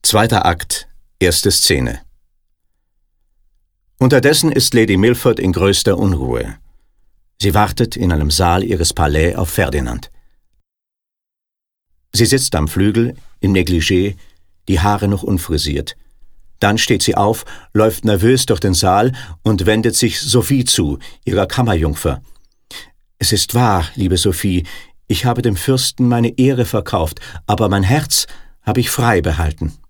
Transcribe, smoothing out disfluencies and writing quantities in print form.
Zweiter Akt, erste Szene. Unterdessen ist Lady Milford in größter Unruhe. Sie wartet in einem Saal ihres Palais auf Ferdinand. Sie sitzt am Flügel, im Negligé, die Haare noch unfrisiert. Dann steht sie auf, läuft nervös durch den Saal und wendet sich Sophie zu, ihrer Kammerjungfer. »Es ist wahr, liebe Sophie, ich habe dem Fürsten meine Ehre verkauft, aber mein Herz habe ich frei behalten.«